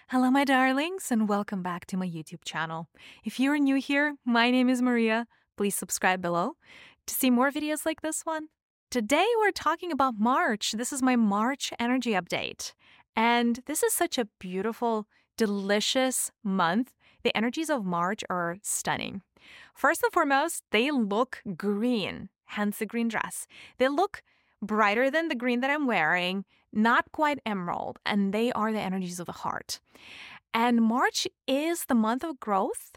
Hello, my darlings, and welcome back to my YouTube channel. If you're new here, my name is Maria. Please subscribe below to see more videos like this one. Today, we're talking about March. This is my March energy update. And this is such a beautiful, delicious month. The energies of March are stunning. First and foremost, they look green, hence the green dress. They look brighter than the green that I'm wearing, not quite emerald, and they are the energies of the heart. And March is the month of growth.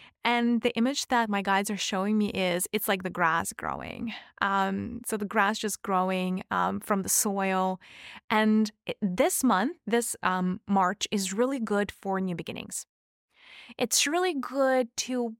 And the image that my guides are showing me is it's like the grass growing. So the grass just growing from the soil. And this month, this March, is really good for new beginnings. It's really good to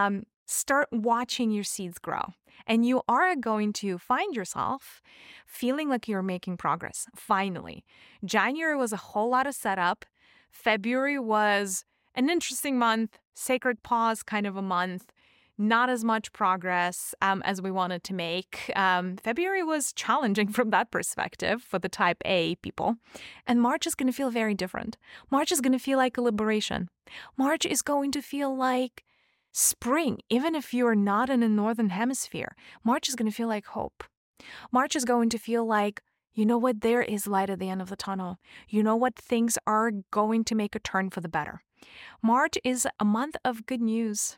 start watching your seeds grow. And you are going to find yourself feeling like you're making progress, finally. January was a whole lot of setup. February was an interesting month, sacred pause kind of a month, not as much progress as we wanted to make. February was challenging from that perspective for the type A people. And March is going to feel very different. March is going to feel like a liberation. March is going to feel like spring, even if you're not in the northern hemisphere. March is going to feel like hope. March is going to feel like, you know what, there is light at the end of the tunnel. You know what, things are going to make a turn for the better. March is a month of good news.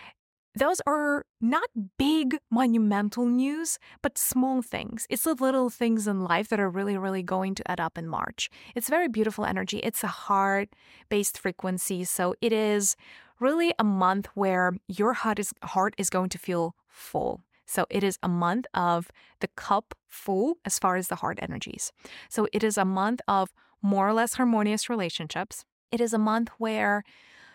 Those are not big, monumental news, but small things. It's the little things in life that are really, really going to add up in March. It's very beautiful energy. It's a heart-based frequency. So it is really a month where your heart is going to feel full. So it is a month of the cup full as far as the heart energies. So it is a month of more or less harmonious relationships. It is a month where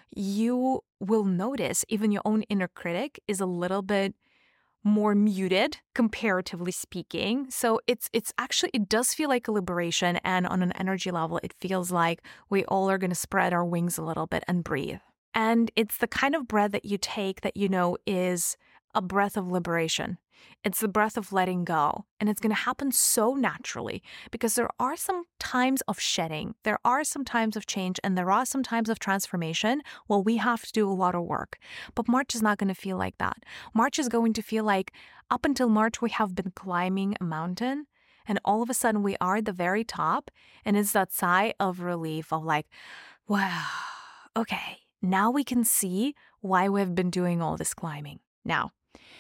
you will notice even your own inner critic is a little bit more muted, comparatively speaking. So it does feel like a liberation. And on an energy level, it feels like we all are going to spread our wings a little bit and breathe. And it's the kind of breath that you take that you know is a breath of liberation. It's the breath of letting go. And it's going to happen so naturally because there are some times of shedding. There are some times of change and there are some times of transformation. Well, we have to do a lot of work. But March is not going to feel like that. March is going to feel like up until March, we have been climbing a mountain. And all of a sudden we are at the very top. And it's that sigh of relief of like, wow, okay, now we can see why we've been doing all this climbing. Now,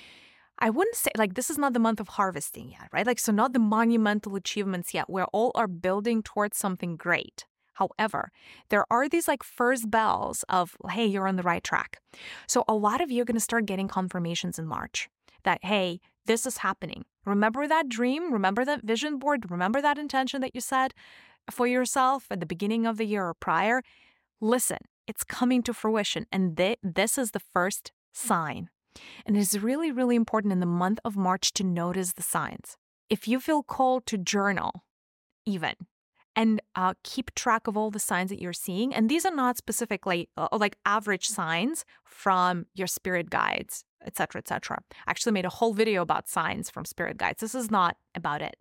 I wouldn't say this is not the month of harvesting yet, right? So not the monumental achievements yet. We all are building towards something great. However, there are these first bells of, hey, you're on the right track. So a lot of you are going to start getting confirmations in March that, hey, this is happening. Remember that dream? Remember that vision board? Remember that intention that you set for yourself at the beginning of the year or prior? Listen, it's coming to fruition. And this is the first sign. And it is really, really important in the month of March to notice the signs. If you feel called to journal, even, and keep track of all the signs that you're seeing, and these are not specifically average signs from your spirit guides, etc., etc. I actually made a whole video about signs from spirit guides. This is not about it.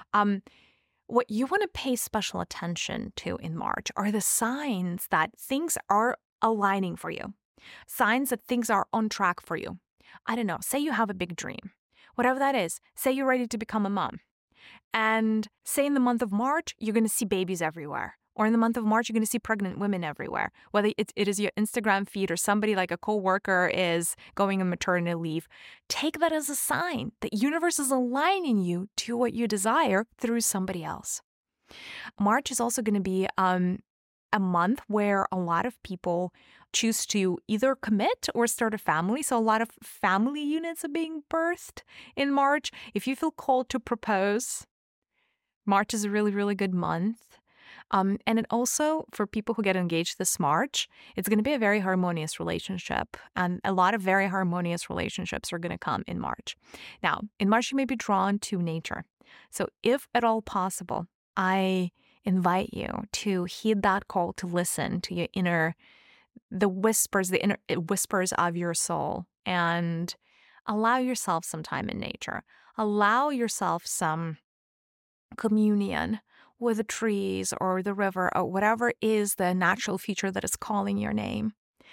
What you want to pay special attention to in March are the signs that things are aligning for you. Signs that things are on track for you. I don't know, say you have a big dream, whatever that is. Say you're ready to become a mom. And say in the month of March, you're going to see babies everywhere. Or in the month of March, you're going to see pregnant women everywhere. Whether it is your Instagram feed or somebody like a coworker is going on maternity leave. Take that as a sign that universe is aligning you to what you desire through somebody else. March is also going to be a month where a lot of people choose to either commit or start a family. So a lot of family units are being birthed in March. If you feel called to propose, March is a really, really good month. And it also, for people who get engaged this March, it's going to be a very harmonious relationship. And a lot of very harmonious relationships are going to come in March. Now, in March, you may be drawn to nature. So if at all possible, I invite you to heed that call to listen to your inner whispers of your soul and allow yourself some time in nature. Allow yourself some communion with the trees or the river or whatever is the natural feature that is calling your name.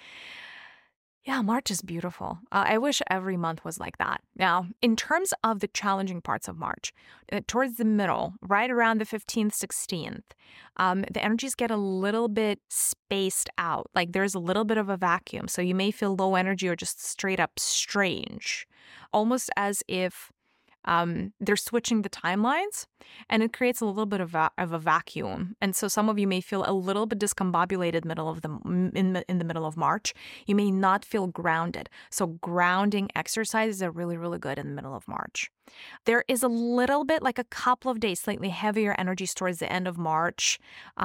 Yeah, March is beautiful. I wish every month was like that. Now, in terms of the challenging parts of March, towards the middle, right around the 15th, 16th, the energies get a little bit spaced out. Like there's a little bit of a vacuum. So you may feel low energy or just straight up strange, almost as if they're switching the timelines, and it creates a little bit of a vacuum. And so some of you may feel a little bit discombobulated in the middle of March. You may not feel grounded. So grounding exercises are really, really good in the middle of March. There is a little bit, like a couple of days, slightly heavier energies towards the end of March.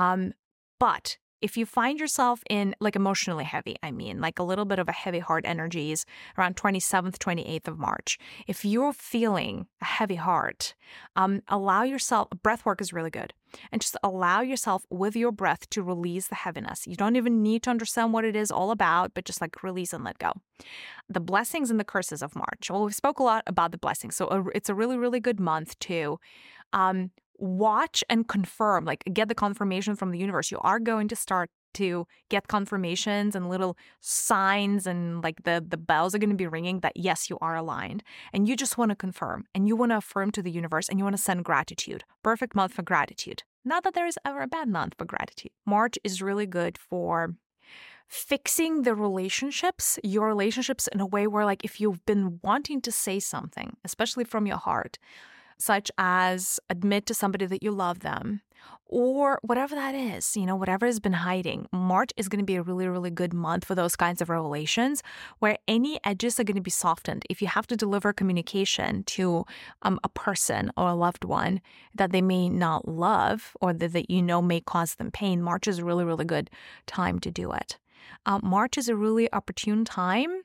But if you find yourself in like emotionally heavy, like a little bit of a heavy heart energies around 27th, 28th of March, if you're feeling a heavy heart, allow yourself, breath work is really good. And just allow yourself with your breath to release the heaviness. You don't even need to understand what it is all about, but just like release and let go. The blessings and the curses of March. Well, we spoke a lot about the blessings. So it's a really, really good month to watch and confirm, like get the confirmation from the universe. You are going to start to get confirmations and little signs, and like the bells are going to be ringing that yes, you are aligned. And you just want to confirm, and you want to affirm to the universe, and you want to send gratitude. Perfect month for gratitude. Not that there is ever a bad month for gratitude. March is really good for fixing the relationships, your relationships, in a way where, like, if you've been wanting to say something, especially from your heart, such as admit to somebody that you love them, or whatever that is, whatever has been hiding, March is going to be a really, really good month for those kinds of revelations where any edges are going to be softened. If you have to deliver communication to a person or a loved one that they may not love, or that may cause them pain, March is a really, really good time to do it. March is a really opportune time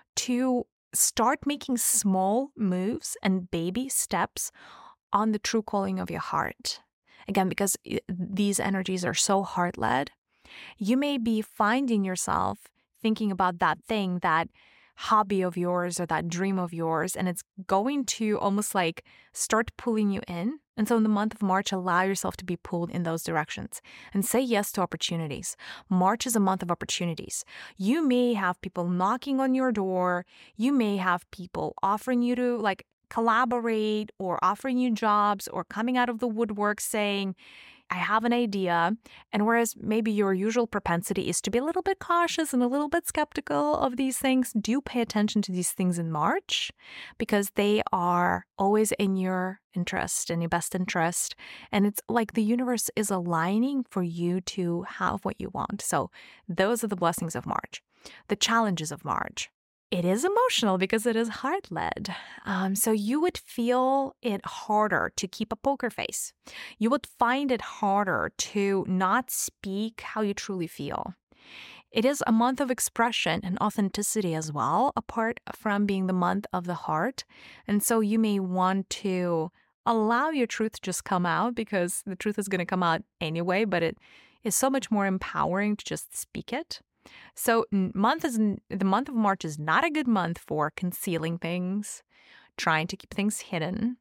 to start making small moves and baby steps on the true calling of your heart. Again, because these energies are so heart-led, you may be finding yourself thinking about that thing, that hobby of yours or that dream of yours, and it's going to almost like start pulling you in. And so in the month of March, allow yourself to be pulled in those directions and say yes to opportunities. March is a month of opportunities. You may have people knocking on your door. You may have people offering you to like collaborate, or offering you jobs, or coming out of the woodwork saying, I have an idea. And whereas maybe your usual propensity is to be a little bit cautious and a little bit skeptical of these things, do pay attention to these things in March, because they are always in your interest, in your best interest. And it's like the universe is aligning for you to have what you want. So those are the blessings of March. The challenges of March. It is emotional because it is heart-led. So you would feel it harder to keep a poker face. You would find it harder to not speak how you truly feel. It is a month of expression and authenticity as well, apart from being the month of the heart. And so you may want to allow your truth to just come out, because the truth is going to come out anyway, but it is so much more empowering to just speak it. So the month of March is not a good month for concealing things, trying to keep things hidden,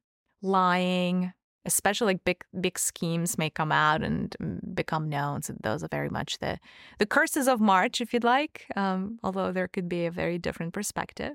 lying, especially like big schemes may come out and become known. So those are very much the curses of March, if you'd like, although there could be a very different perspective.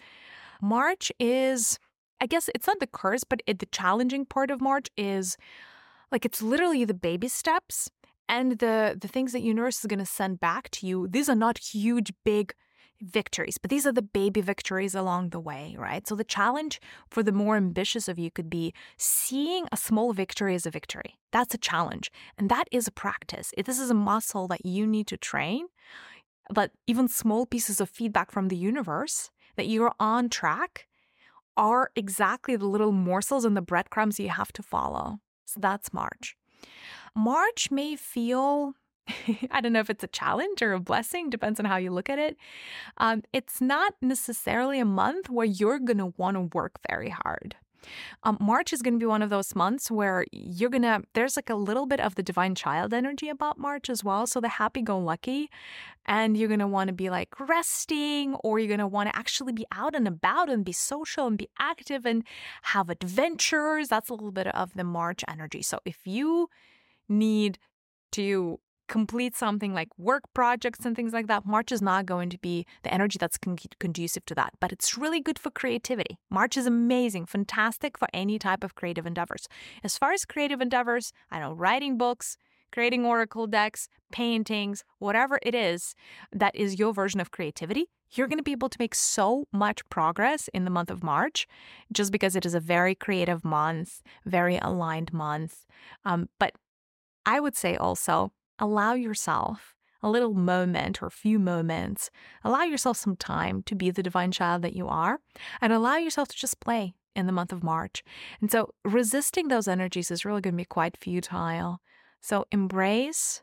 March is, I guess it's not the curse, but the challenging part of March is like it's literally the baby steps. And the things that universe is going to send back to you, these are not huge, big victories, but these are the baby victories along the way, right? So the challenge for the more ambitious of you could be seeing a small victory as a victory. That's a challenge. And that is a practice. This is a muscle that you need to train. But even small pieces of feedback from the universe that you're on track are exactly the little morsels and the breadcrumbs you have to follow. So that's March. March may feel, I don't know if it's a challenge or a blessing, depends on how you look at it. It's not necessarily a month where you're going to want to work very hard. March is going to be one of those months where there's like a little bit of the divine child energy about March as well. So the happy-go-lucky, and you're going to want to be like resting, or you're going to want to actually be out and about and be social and be active and have adventures. That's a little bit of the March energy. So if you need to complete something like work projects and things like that, March is not going to be the energy that's conducive to that. But it's really good for creativity. March is amazing, fantastic for any type of creative endeavors. As far as creative endeavors, I know writing books, creating oracle decks, paintings, whatever it is that is your version of creativity, you're going to be able to make so much progress in the month of March just because it is a very creative month, very aligned month. But I would say also, allow yourself a little moment or a few moments. Allow yourself some time to be the divine child that you are and allow yourself to just play in the month of March. And so resisting those energies is really going to be quite futile. So embrace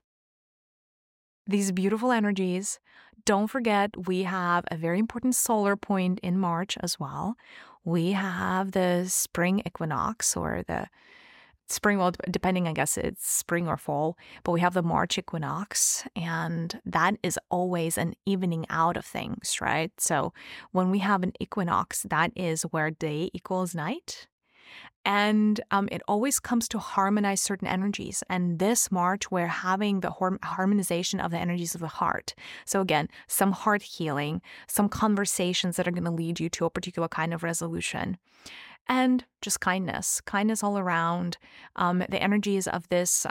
these beautiful energies. Don't forget, we have a very important solar point in March as well. We have the spring equinox or the spring, well, depending, I guess it's spring or fall, but we have the March equinox, and that is always an evening out of things, right? So when we have an equinox, that is where day equals night. And it always comes to harmonize certain energies. And this March, we're having the harmonization of the energies of the heart. So again, some heart healing, some conversations that are going to lead you to a particular kind of resolution. And just kindness all around. The energies of this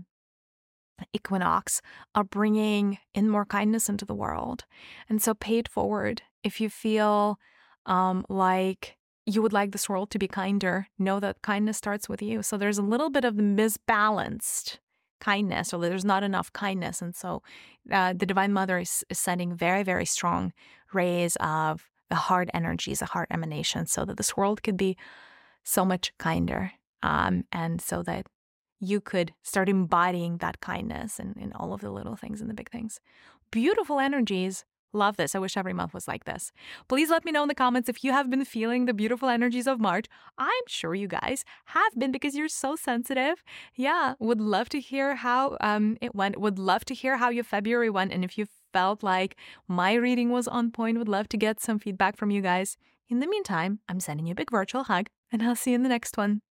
equinox are bringing in more kindness into the world. And so pay it forward. If you feel like you would like this world to be kinder, know that kindness starts with you. So there's a little bit of misbalanced kindness, or there's not enough kindness. And so the Divine Mother is sending very, very strong rays of the heart energies, the heart emanations, so that this world could be so much kinder. And so that you could start embodying that kindness in all of the little things and the big things. Beautiful energies. Love this. I wish every month was like this. Please let me know in the comments if you have been feeling the beautiful energies of March. I'm sure you guys have been because you're so sensitive. Yeah, would love to hear how it went. Would love to hear how your February went. And if you felt like my reading was on point, would love to get some feedback from you guys. In the meantime, I'm sending you a big virtual hug, and I'll see you in the next one.